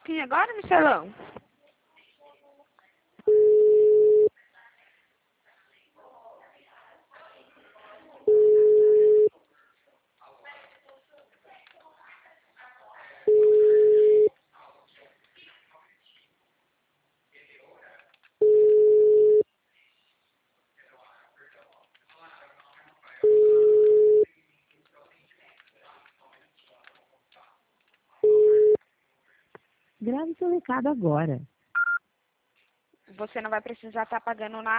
pouquinho agora, Michelão? Grave seu recado agora. Você não vai precisar estar pagando nada.